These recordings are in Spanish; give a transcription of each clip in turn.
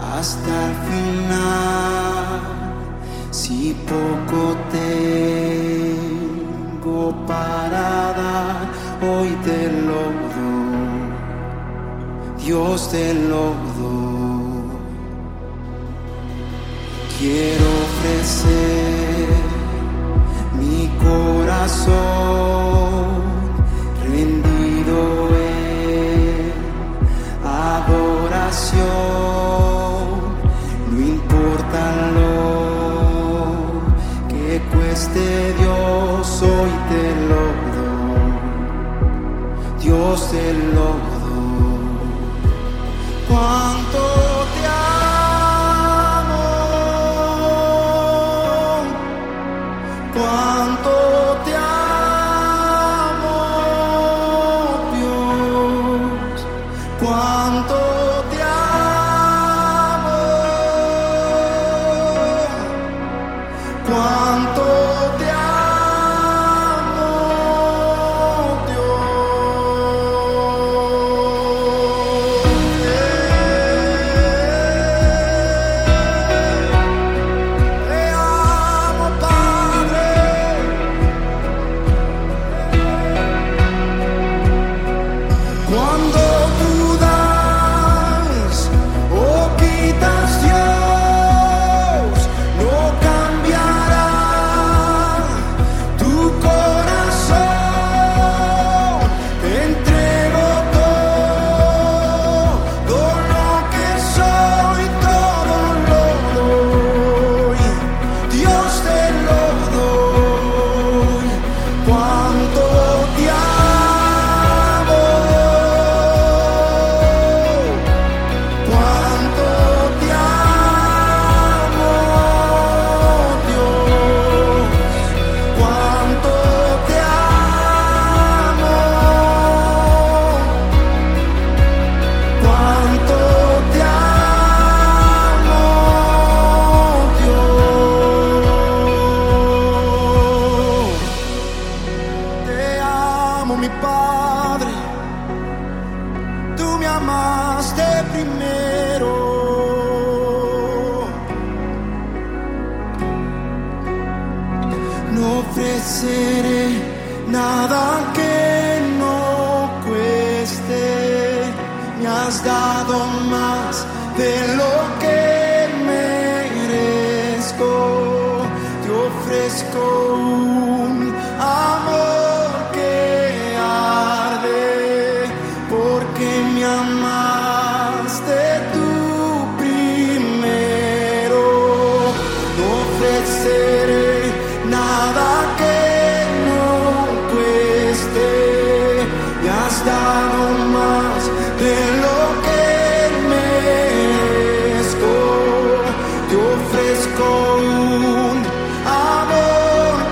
hasta el final. Si poco tengo para dar, hoy te lo doy, Dios te lo doy. Quiero ofrecer mi corazón rendido en adoración. No importa lo que cueste, Dios, hoy te lo doy, Dios te lo doy. Cuánto te amo, cuánto te amo, Dios, cuánto te amo, cuánto te amo, Dios. Te amo, Padre. Cuando tú das o quitas, Dios, no cambiará tu corazón. Te entrego todo lo que soy, todo lo doy, Dios te lo doy. Cuánto te amo, cuánto te amo, Dios, cuánto te amo, cuánto te amo, Dios. Te amo, mi Padre, tú me amaste primero. No ofreceré nada que no cueste. Me has dado más de lo que merezco. Te ofrezco un amor que arde, porque me amaste tú primero. No ofreceré nada que no cueste. Me has dado más de lo que merezco. Te ofrezco un amor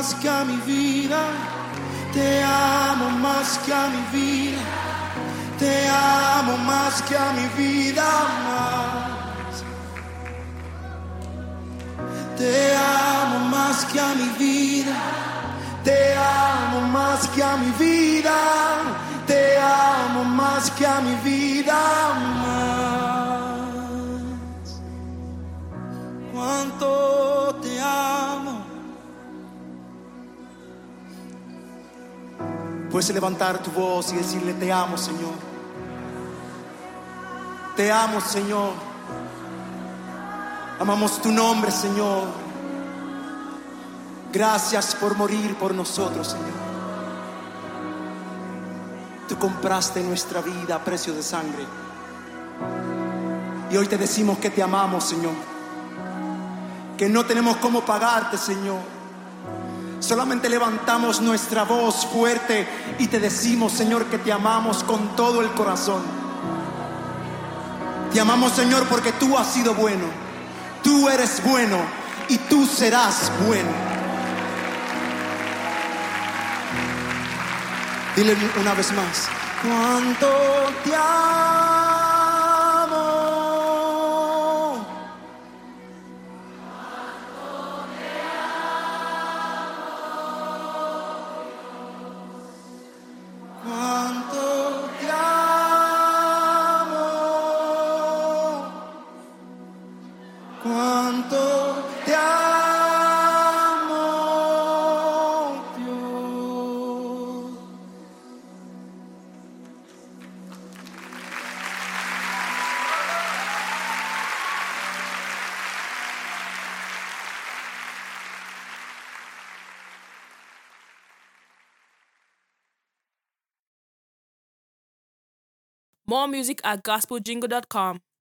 más que a mi vida, te amo más que a mi vida, te amo más que a mi vida más. Te amo más que a mi vida, te amo más que a mi vida, te amo más que a mi vida más. Cuánto te amo. Puedes levantar tu voz y decirle: te amo, Señor. Te amo, Señor. Amamos tu nombre, Señor. Gracias por morir por nosotros, Señor. Tú compraste nuestra vida a precio de sangre. Y hoy te decimos que te amamos, Señor. Que no tenemos cómo pagarte, Señor. Solamente levantamos nuestra voz fuerte y te decimos, Señor, que te amamos con todo el corazón. Te amamos, Señor, porque tú has sido bueno. Tú eres bueno y tú serás bueno. Dile una vez más: cuánto te amo. Cuánto te amo. Cuánto te amo, Dios. More music at gospeljingle.com.